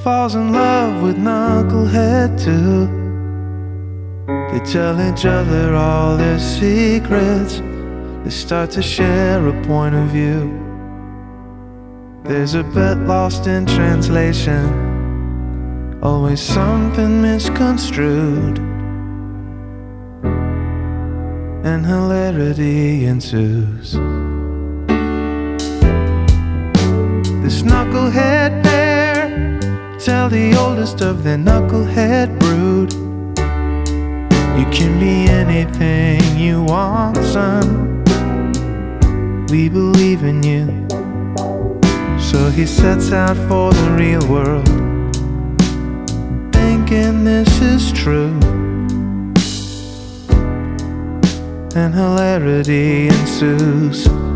falls in love with Knucklehead too. They tell each other all their secrets. They start to share a point of view. There's a bet lost in translation, always something misconstrued, and hilarity ensues. This Knucklehead pair tell the oldest of their Knucklehead brood, you can be anything you want, son. We believe in you. So he sets out for the real world, thinking this is true, and hilarity ensues.